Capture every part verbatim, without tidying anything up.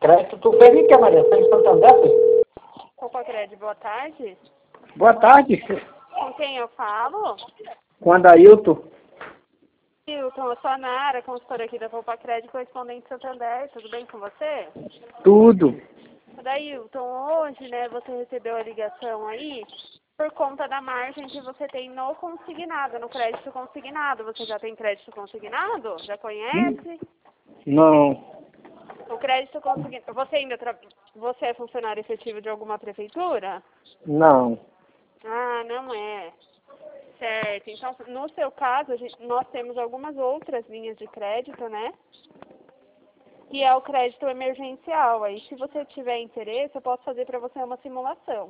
Crédito, tu fez em que, Maria? Você em Santander, filho? Opa, Crédito, boa tarde. Boa tarde. Com quem eu falo? Com a Dailton. Hilton, eu sou a Nara, consultora aqui da Poupa Crédito, correspondente Santander. Tudo bem com você? Tudo. Dailton, hoje, né, você recebeu a ligação aí por conta da margem que você tem no consignado, no crédito consignado. Você já tem crédito consignado? Já conhece? Não. O crédito consignado... Você ainda tra... Você é funcionário efetivo de alguma prefeitura? Não. Ah, não é. Certo. Então, no seu caso, a gente, nós temos algumas outras linhas de crédito, né? Que é o crédito emergencial. Aí, se você tiver interesse, eu posso fazer para você uma simulação.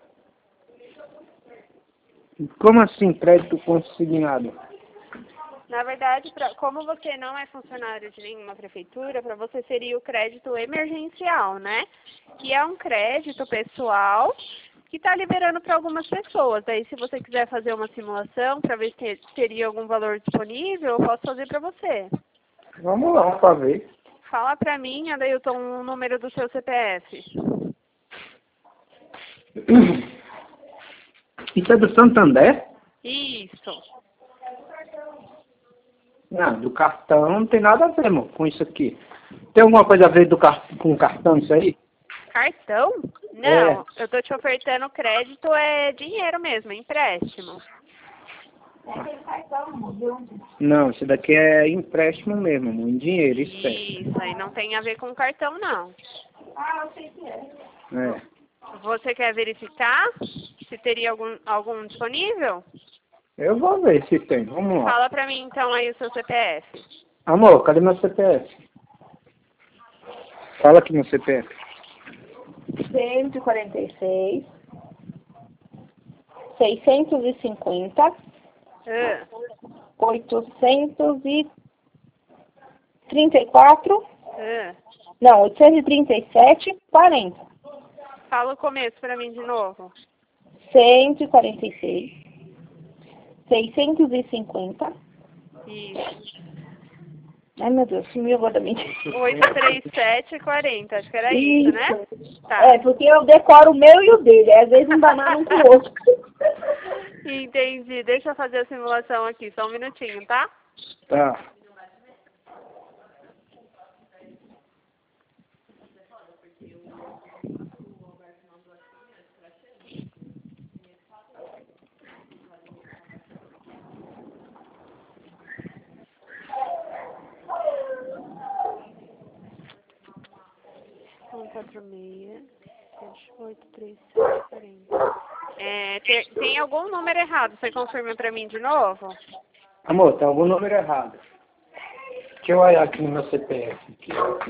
Como assim crédito consignado? Na verdade, pra, como você não é funcionário de nenhuma prefeitura, para você seria o crédito emergencial, né? Que é um crédito pessoal que está liberando para algumas pessoas. Daí, se você quiser fazer uma simulação para ver se teria algum valor disponível, eu posso fazer para você. Vamos lá, pra ver. Fala para mim, Adailton, o número do seu C P F. Isso é do Santander? Isso. Não, do cartão não tem nada a ver, amor, com isso aqui. Tem alguma coisa a ver do car com o cartão isso aí? Cartão? Não, é. Eu tô te ofertando crédito, é dinheiro mesmo, é empréstimo. Não, isso daqui é empréstimo mesmo, amor, em dinheiro, isso é. Isso, aí não tem a ver com cartão, não. Ah, eu sei que é. É. Você quer verificar se teria algum, algum disponível? Eu vou ver se tem, vamos lá. Fala pra mim então aí o seu C P F. Amor, cadê meu C P F? Fala aqui meu C P F. cento e quarenta e seis, seiscentos e cinquenta, Ah, oitocentos e trinta e quatro, ah. não, oitocentos e trinta e sete, quarenta. Fala o começo pra mim de novo. cento e quarenta e seis, seiscentos e cinquenta. Isso. Ai, meu Deus, sumiu agora da mente. oito três sete quarenta, acho que era isso, né? Tá. É, porque eu decoro o meu e o dele, às vezes embanando um com o outro. Entendi. Deixa eu fazer a simulação aqui, só um minutinho, tá? Tá. um quatro seis, sete oito três sete quarenta. É, tem, tem algum número errado, você confirma pra mim de novo? Amor, tem algum número errado. Deixa eu olhar aqui no meu C P F. Aqui.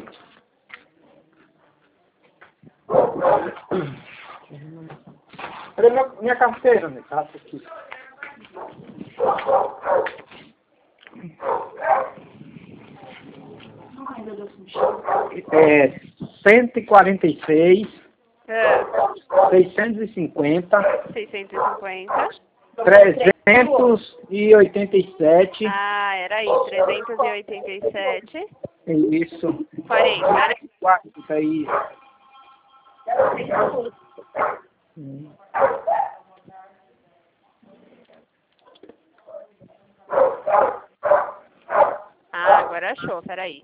Cadê minha, minha carteira, né? Tá aqui. É cento e quarenta e seis, Ah, seiscentos e cinquenta, seiscentos e cinquenta. trezentos e oitenta e sete. Ah, era aí, trezentos e oitenta e sete. Isso. quarenta. quarenta isso. Hum. Ah, agora achou, peraí.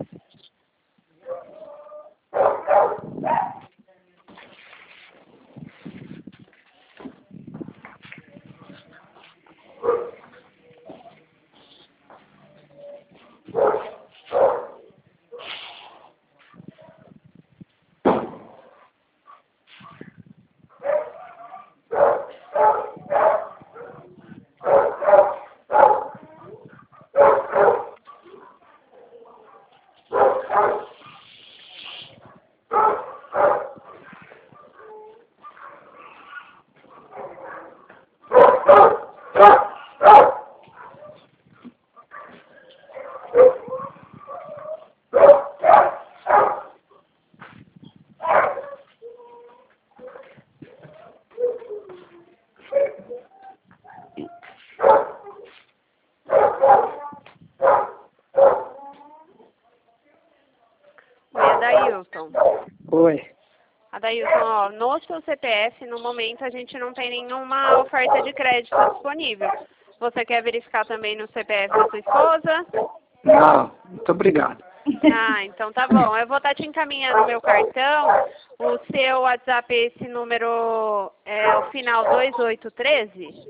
Oi. Adailson, ó, no seu C P F, no momento, a gente não tem nenhuma oferta de crédito disponível. Você quer verificar também no C P F da sua esposa? Não, muito obrigado. Ah, então tá bom. Eu vou estar te encaminhando o meu cartão. O seu WhatsApp é esse número, é o final dois oito um três?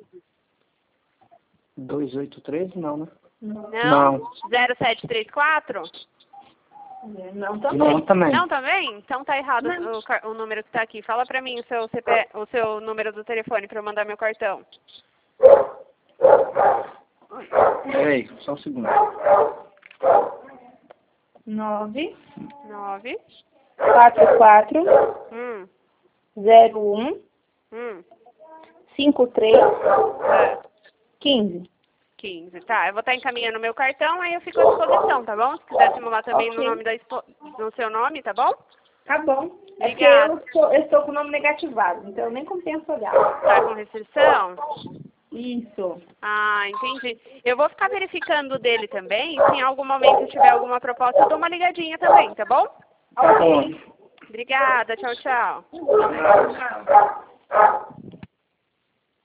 dois oito três? Não, né? Não? Não. zero sete três quatro? Não, também. Não, também. Não, também? Então tá errado o, car- o número que tá aqui. Fala pra mim o seu C P, o seu número do telefone pra eu mandar meu cartão. Peraí, só um segundo. Nove, Nove. quatro, quatro, Hum. zero, um, Hum. cinco, três, É. quinze. quinze. Tá, eu vou estar encaminhando meu cartão, aí eu fico à disposição, tá bom? Se quiser simular também no Ok. nome da espo... no seu nome, tá bom? Tá bom. É porque Obrigada. eu estou, eu estou com o nome negativado, então nem compensa olhar. Tá com restrição? Isso. Ah, entendi. Eu vou ficar verificando o dele também. Se em algum momento eu tiver alguma proposta, eu dou uma ligadinha também, tá bom? Tá bom. Obrigada, tchau, tchau. Tchau.